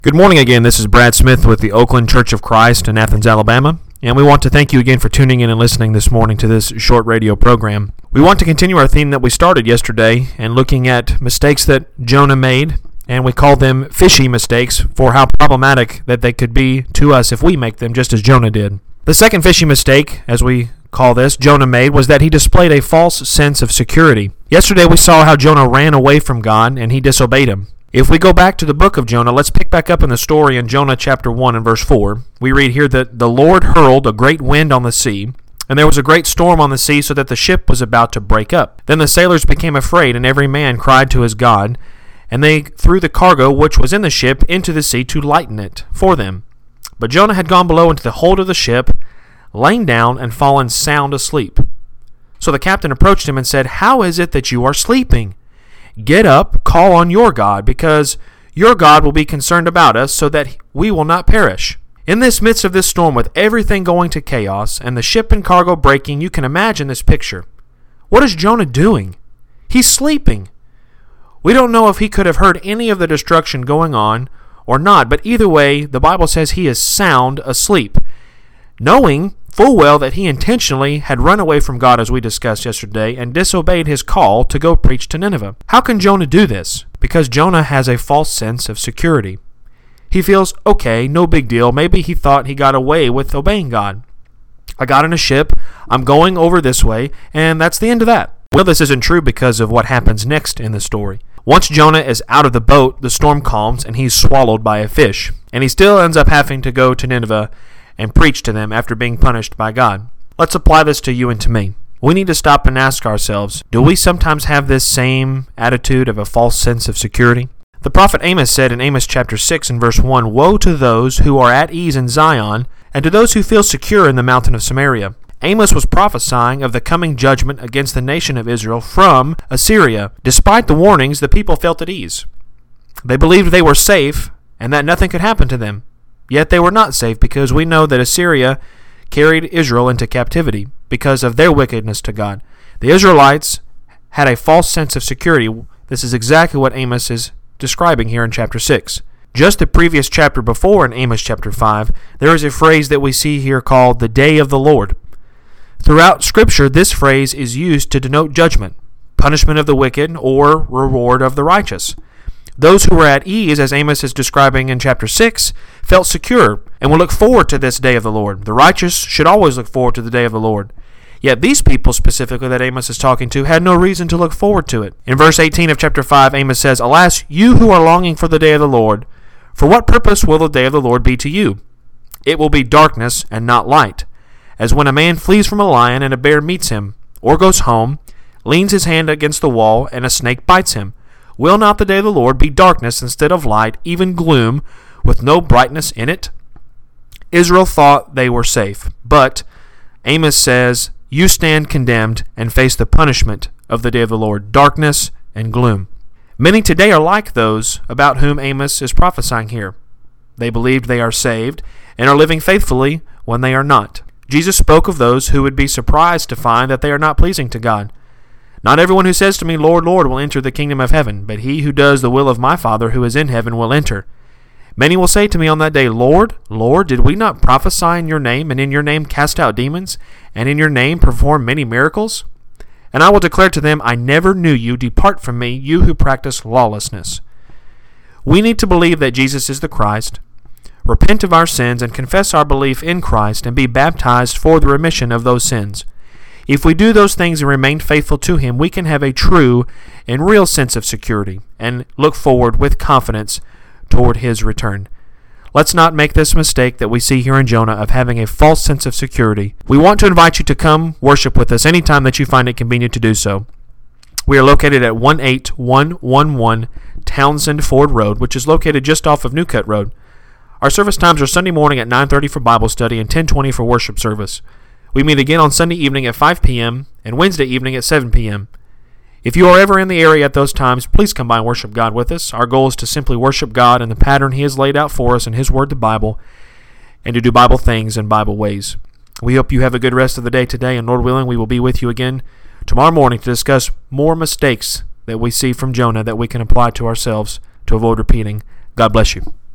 Good morning again. This is Brad Smith with the Oakland Church of Christ in Athens, Alabama, and we want to thank you again for tuning in and listening this morning to this short radio program. We want to continue our theme that we started yesterday and looking at mistakes that Jonah made, and we call them fishy mistakes for how problematic that they could be to us if we make them just as Jonah did. The second fishy mistake, as we call this, Jonah made was that he displayed a false sense of security. Yesterday we saw how Jonah ran away from God and he disobeyed him. If we go back to the book of Jonah, let's pick back up in the story in Jonah chapter 1 and verse 4. We read here that the Lord hurled a great wind on the sea, and there was a great storm on the sea so that the ship was about to break up. Then the sailors became afraid, and every man cried to his God, and they threw the cargo which was in the ship into the sea to lighten it for them. But Jonah had gone below into the hold of the ship, lain down and fallen sound asleep. So the captain approached him and said, "How is it that you are sleeping? Get up, call on your God, because your God will be concerned about us so that we will not perish." In this midst of this storm, with everything going to chaos and the ship and cargo breaking, you can imagine this picture. What is Jonah doing? He's sleeping. We don't know if he could have heard any of the destruction going on or not, but either way, the Bible says he is sound asleep, knowing full well that he intentionally had run away from God, as we discussed yesterday, and disobeyed his call to go preach to Nineveh. How can Jonah do this? Because Jonah has a false sense of security. He feels, okay, no big deal. Maybe he thought he got away with obeying God. I got in a ship, I'm going over this way, and that's the end of that. Well, this isn't true because of what happens next in the story. Once Jonah is out of the boat, the storm calms, and he's swallowed by a fish. And he still ends up having to go to Nineveh and preach to them after being punished by God. Let's apply this to you and to me. We need to stop and ask ourselves, do we sometimes have this same attitude of a false sense of security? The prophet Amos said in Amos chapter 6 and verse 1, "Woe to those who are at ease in Zion, and to those who feel secure in the mountain of Samaria." Amos was prophesying of the coming judgment against the nation of Israel from Assyria. Despite the warnings, the people felt at ease. They believed they were safe and that nothing could happen to them. Yet they were not safe, because we know that Assyria carried Israel into captivity because of their wickedness to God. The Israelites had a false sense of security. This is exactly what Amos is describing here in chapter 6. Just the previous chapter before, in Amos chapter 5, there is a phrase that we see here called the day of the Lord. Throughout Scripture, this phrase is used to denote judgment, punishment of the wicked, or reward of the righteous. Those who were at ease, as Amos is describing in chapter 6, felt secure and will look forward to this day of the Lord. The righteous should always look forward to the day of the Lord. Yet these people specifically that Amos is talking to had no reason to look forward to it. In verse 18 of chapter 5, Amos says, "Alas, you who are longing for the day of the Lord, for what purpose will the day of the Lord be to you? It will be darkness and not light, as when a man flees from a lion and a bear meets him, or goes home, leans his hand against the wall, and a snake bites him. Will not the day of the Lord be darkness instead of light, even gloom, with no brightness in it?" Israel thought they were safe, but Amos says, you stand condemned and face the punishment of the day of the Lord, darkness and gloom. Many today are like those about whom Amos is prophesying here. They believed they are saved and are living faithfully when they are not. Jesus spoke of those who would be surprised to find that they are not pleasing to God. "Not everyone who says to me, 'Lord, Lord,' will enter the kingdom of heaven, but he who does the will of my Father who is in heaven will enter. Many will say to me on that day, 'Lord, Lord, did we not prophesy in your name, and in your name cast out demons, and in your name perform many miracles?' And I will declare to them, 'I never knew you. Depart from me, you who practice lawlessness.'" We need to believe that Jesus is the Christ, repent of our sins, and confess our belief in Christ, and be baptized for the remission of those sins. If we do those things and remain faithful to Him, we can have a true and real sense of security and look forward with confidence toward His return. Let's not make this mistake that we see here in Jonah of having a false sense of security. We want to invite you to come worship with us anytime that you find it convenient to do so. We are located at 18111 Townsend Ford Road, which is located just off of New Cut Road. Our service times are Sunday morning at 9:30 for Bible study and 10:20 for worship service. We meet again on Sunday evening at 5 p.m. and Wednesday evening at 7 p.m. If you are ever in the area at those times, please come by and worship God with us. Our goal is to simply worship God in the pattern He has laid out for us in His Word, the Bible, and to do Bible things in Bible ways. We hope you have a good rest of the day today, and Lord willing, we will be with you again tomorrow morning to discuss more mistakes that we see from Jonah that we can apply to ourselves to avoid repeating. God bless you.